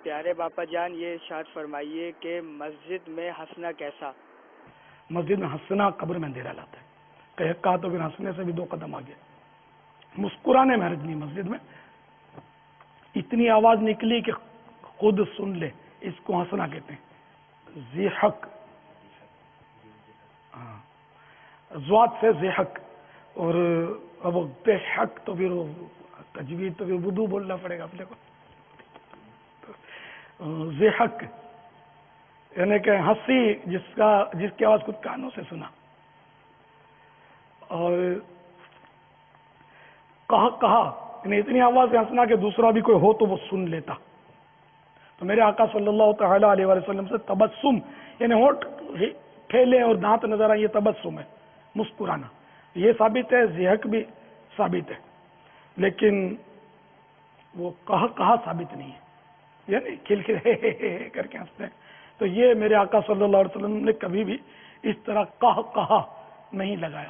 پیارے باپا جان یہ ارشاد فرمائیے کہ مسجد میں ہنسنا کیسا؟ مسجد میں ہنسنا قبر میں اندھیرا لاتا ہے. کہا تو پھر ہنسنے سے بھی 2 قدم آگے. مسکرانے میں حرج نہیں. مسجد میں اتنی آواز نکلی کہ خود سن لے، اس کو ہنسنا کہتے ہیں. زیحق، زوات سے زیحق، اور اب بے حق تو پھر تجوید تو پھر وضو بولنا پڑے گا اپنے کو. زیحق یعنی کہ ہنسی جس کی آواز خود کانوں سے سنا. اور کہا یعنی اتنی آواز سے ہنسنا کہ دوسرا بھی کوئی ہو تو وہ سن لیتا. تو میرے آقا صلی اللہ تعالی علیہ وسلم سے تبسم یعنی ہونٹ پھیلے اور دانت نظر آئے، یہ تبسم ہے، مسکرانا. یہ ثابت ہے، زیحق بھی ثابت ہے، لیکن وہ کہا ثابت نہیں ہے. یعنی کھل کر کے ہنستے ہیں. تو یہ میرے آقا صلی اللہ علیہ وسلم نے کبھی بھی اس طرح کہا نہیں لگایا.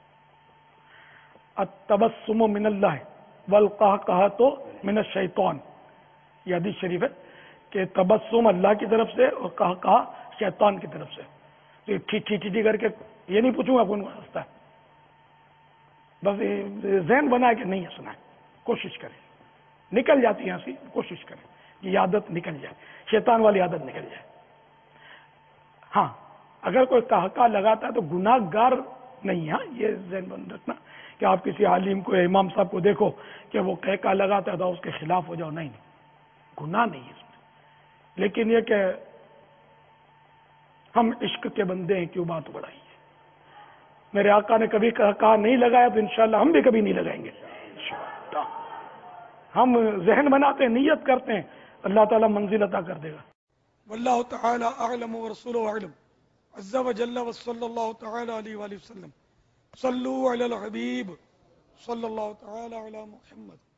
التبسم من اللہ والقہقہۃ من الشیطان، یہ حدیث شریف ہے کہ تبسم اللہ کی طرف سے اور کہا شیطان کی طرف سے. ٹھی کر کے یہ نہیں پوچھوں گا کون ہنستا ہے، بس ذہن بنا کہ نہیں ہنسنا ہے. کوشش کریں، نکل جاتی ہے ہنسی، کوشش کریں یہ عادت نکل جائے، شیطان والی عادت نکل جائے. ہاں اگر کوئی کہا لگاتا ہے تو گناہ گار نہیں. ہاں یہ ذہن بند رکھنا کہ آپ کسی عالم کو، امام صاحب کو دیکھو کہ وہ کہا لگاتا ہے تو اس کے خلاف ہو جاؤ، نہیں، گناہ نہیں ہے اس میں. لیکن یہ کہ ہم عشق کے بندے ہیں، کیوں بات بڑھائی ہے. میرے آقا نے کبھی کہا نہیں لگایا تو انشاءاللہ ہم بھی کبھی نہیں لگائیں گے. ہم ذہن بناتے ہیں، نیت کرتے ہیں، اللہ تعالیٰ منزل عطا کر دے گا. واللہ تعالی اعلم ورسولہ اعلم عز وجل وصلی اللہ تعالی علیہ وآلہ وسلم. صلو علی الحبیب صلی اللہ تعالی علی محمد.